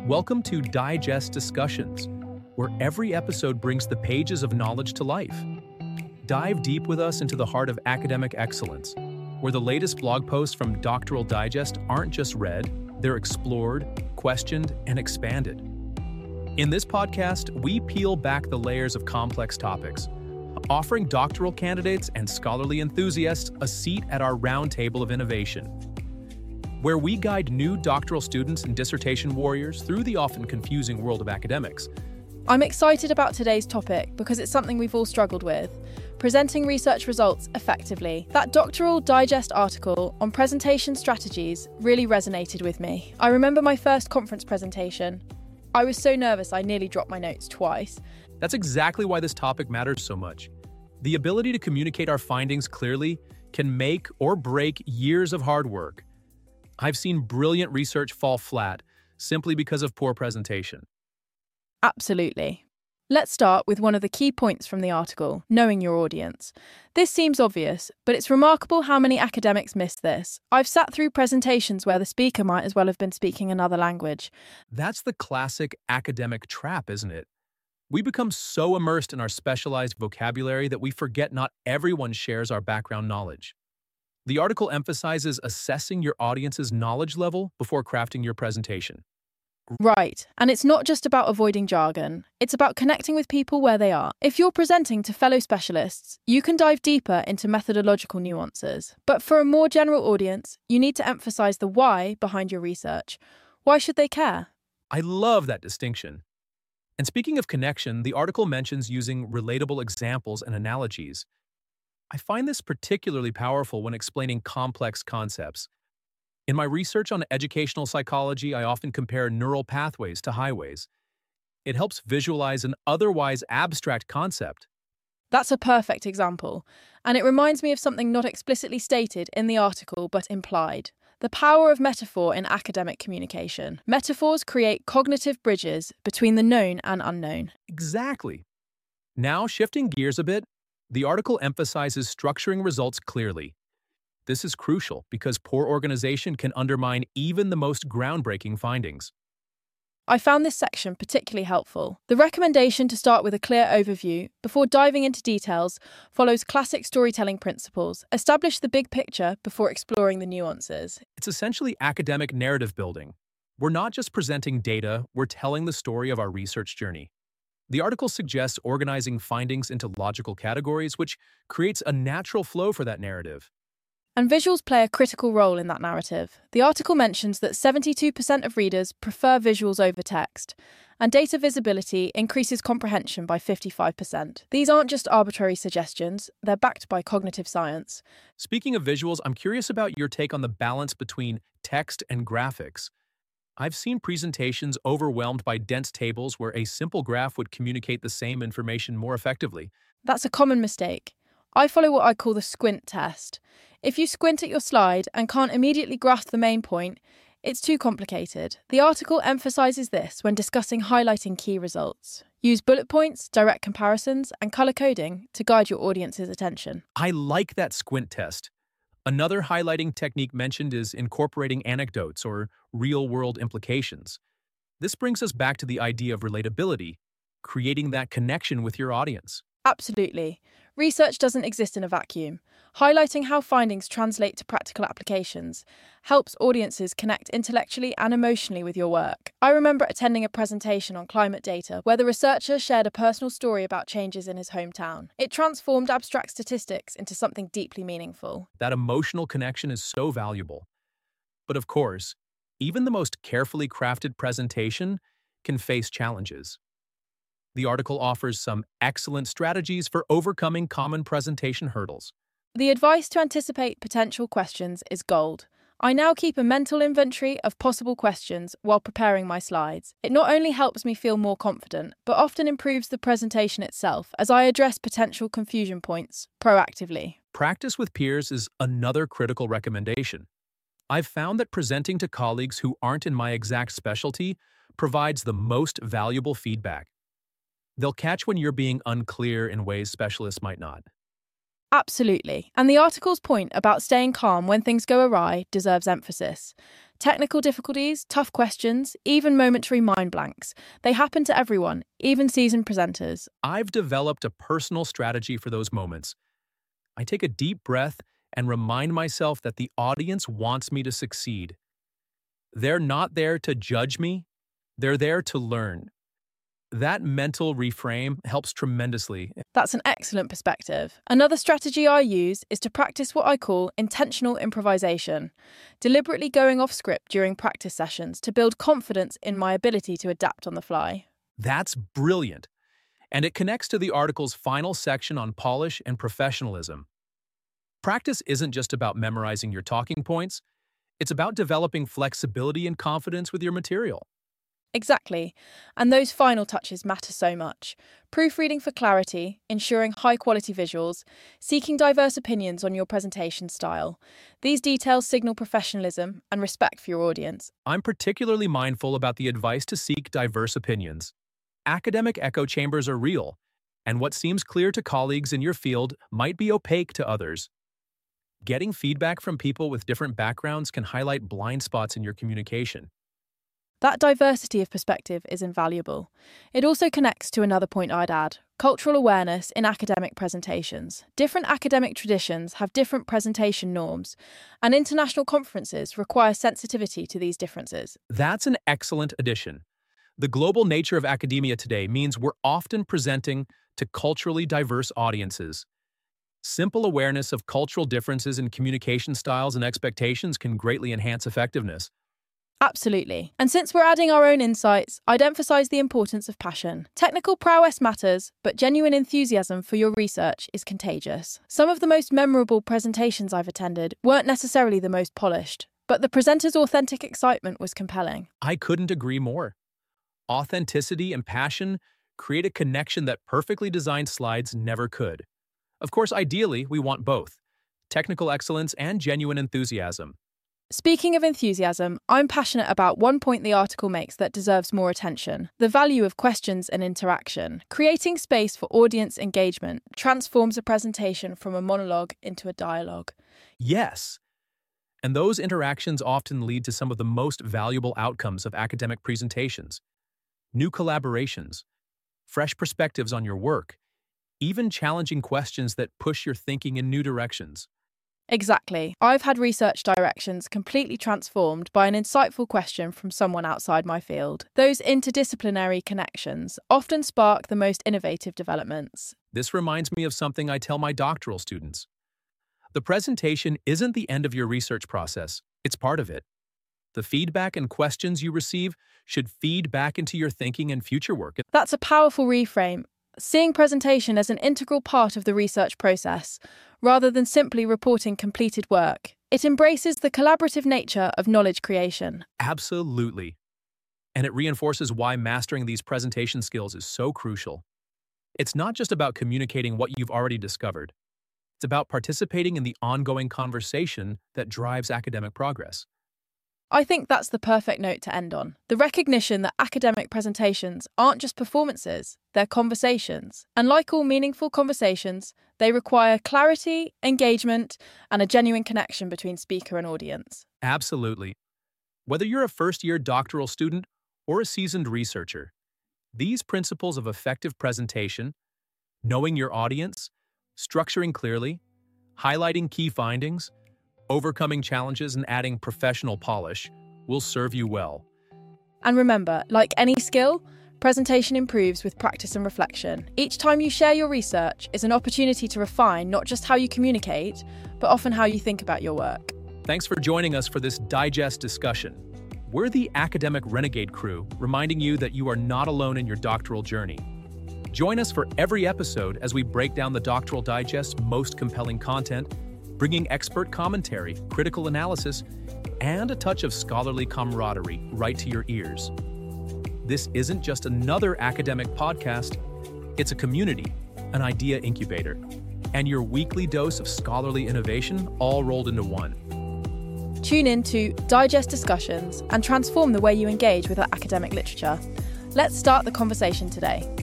Welcome to Digest Discussions, where every episode brings the pages of knowledge to life. Dive deep with us into the heart of academic excellence, where the latest blog posts from Doctoral Digest aren't just read, they're explored, questioned, and expanded. In this podcast, we peel back the layers of complex topics, offering doctoral candidates and scholarly enthusiasts a seat at our round table of innovation, where we guide new doctoral students and dissertation warriors through the often confusing world of academics. I'm excited about today's topic because it's something we've all struggled with: presenting research results effectively. That Doctoral Digest article on presentation strategies really resonated with me. I remember my first conference presentation. I was so nervous I nearly dropped my notes twice. That's exactly why this topic matters so much. The ability to communicate our findings clearly can make or break years of hard work. I've seen brilliant research fall flat simply because of poor presentation. Absolutely. Let's start with one of the key points from the article: knowing your audience. This seems obvious, but it's remarkable how many academics miss this. I've sat through presentations where the speaker might as well have been speaking another language. That's the classic academic trap, isn't it? We become so immersed in our specialized vocabulary that we forget not everyone shares our background knowledge. The article emphasizes assessing your audience's knowledge level before crafting your presentation. Right, and it's not just about avoiding jargon, it's about connecting with people where they are. If you're presenting to fellow specialists, you can dive deeper into methodological nuances. But for a more general audience, you need to emphasize the why behind your research. Why should they care? I love that distinction. And speaking of connection, the article mentions using relatable examples and analogies. I find this particularly powerful when explaining complex concepts. In my research on educational psychology, I often compare neural pathways to highways. It helps visualize an otherwise abstract concept. That's a perfect example, and it reminds me of something not explicitly stated in the article but implied: the power of metaphor in academic communication. Metaphors create cognitive bridges between the known and unknown. Exactly. Now, shifting gears a bit, the article emphasizes structuring results clearly. This is crucial because poor organization can undermine even the most groundbreaking findings. I found this section particularly helpful. The recommendation to start with a clear overview before diving into details follows classic storytelling principles. Establish the big picture before exploring the nuances. It's essentially academic narrative building. We're not just presenting data, we're telling the story of our research journey. The article suggests organizing findings into logical categories, which creates a natural flow for that narrative. And visuals play a critical role in that narrative. The article mentions that 72% of readers prefer visuals over text, and data visibility increases comprehension by 55%. These aren't just arbitrary suggestions, they're backed by cognitive science. Speaking of visuals, I'm curious about your take on the balance between text and graphics. I've seen presentations overwhelmed by dense tables where a simple graph would communicate the same information more effectively. That's a common mistake. I follow what I call the squint test. If you squint at your slide and can't immediately grasp the main point, it's too complicated. The article emphasizes this when discussing highlighting key results. Use bullet points, direct comparisons, and color coding to guide your audience's attention. I like that squint test. Another highlighting technique mentioned is incorporating anecdotes or real-world implications. This brings us back to the idea of relatability, creating that connection with your audience. Absolutely. Research doesn't exist in a vacuum. Highlighting how findings translate to practical applications helps audiences connect intellectually and emotionally with your work. I remember attending a presentation on climate data where the researcher shared a personal story about changes in his hometown. It transformed abstract statistics into something deeply meaningful. That emotional connection is so valuable. But of course, even the most carefully crafted presentation can face challenges. The article offers some excellent strategies for overcoming common presentation hurdles. The advice to anticipate potential questions is gold. I now keep a mental inventory of possible questions while preparing my slides. It not only helps me feel more confident, but often improves the presentation itself as I address potential confusion points proactively. Practice with peers is another critical recommendation. I've found that presenting to colleagues who aren't in my exact specialty provides the most valuable feedback. They'll catch when you're being unclear in ways specialists might not. Absolutely. And the article's point about staying calm when things go awry deserves emphasis. Technical difficulties, tough questions, even momentary mind blanks. They happen to everyone, even seasoned presenters. I've developed a personal strategy for those moments. I take a deep breath and remind myself that the audience wants me to succeed. They're not there to judge me, they're there to learn. That mental reframe helps tremendously. That's an excellent perspective. Another strategy I use is to practice what I call intentional improvisation, deliberately going off script during practice sessions to build confidence in my ability to adapt on the fly. That's brilliant. And it connects to the article's final section on polish and professionalism. Practice isn't just about memorizing your talking points, it's about developing flexibility and confidence with your material. Exactly. And those final touches matter so much. Proofreading for clarity, ensuring high-quality visuals, seeking diverse opinions on your presentation style. These details signal professionalism and respect for your audience. I'm particularly mindful about the advice to seek diverse opinions. Academic echo chambers are real, and what seems clear to colleagues in your field might be opaque to others. Getting feedback from people with different backgrounds can highlight blind spots in your communication. That diversity of perspective is invaluable. It also connects to another point I'd add: cultural awareness in academic presentations. Different academic traditions have different presentation norms, and international conferences require sensitivity to these differences. That's an excellent addition. The global nature of academia today means we're often presenting to culturally diverse audiences. Simple awareness of cultural differences in communication styles and expectations can greatly enhance effectiveness. Absolutely. And since we're adding our own insights, I'd emphasise the importance of passion. Technical prowess matters, but genuine enthusiasm for your research is contagious. Some of the most memorable presentations I've attended weren't necessarily the most polished, but the presenter's authentic excitement was compelling. I couldn't agree more. Authenticity and passion create a connection that perfectly designed slides never could. Of course, ideally, we want both: technical excellence and genuine enthusiasm. Speaking of enthusiasm, I'm passionate about one point the article makes that deserves more attention: the value of questions and interaction. Creating space for audience engagement transforms a presentation from a monologue into a dialogue. Yes, and those interactions often lead to some of the most valuable outcomes of academic presentations. New collaborations, fresh perspectives on your work, even challenging questions that push your thinking in new directions. Exactly. I've had research directions completely transformed by an insightful question from someone outside my field. Those interdisciplinary connections often spark the most innovative developments. This reminds me of something I tell my doctoral students. The presentation isn't the end of your research process, it's part of it. The feedback and questions you receive should feed back into your thinking and future work. That's a powerful reframe, seeing presentation as an integral part of the research process, rather than simply reporting completed work. It embraces the collaborative nature of knowledge creation. Absolutely. And it reinforces why mastering these presentation skills is so crucial. It's not just about communicating what you've already discovered. It's about participating in the ongoing conversation that drives academic progress. I think that's the perfect note to end on. The recognition that academic presentations aren't just performances, they're conversations. And like all meaningful conversations, they require clarity, engagement, and a genuine connection between speaker and audience. Absolutely. Whether you're a first-year doctoral student or a seasoned researcher, these principles of effective presentation, knowing your audience, structuring clearly, highlighting key findings, overcoming challenges, and adding professional polish will serve you well. And remember, like any skill, presentation improves with practice and reflection. Each time you share your research is an opportunity to refine not just how you communicate, but often how you think about your work. Thanks for joining us for this digest discussion. We're the Academic Renegade crew, reminding you that you are not alone in your doctoral journey. Join us for every episode as we break down the Doctoral Digest's most compelling content, bringing expert commentary, critical analysis, and a touch of scholarly camaraderie right to your ears. This isn't just another academic podcast, it's a community, an idea incubator, and your weekly dose of scholarly innovation all rolled into one. Tune in to digest discussions and transform the way you engage with our academic literature. Let's start the conversation today.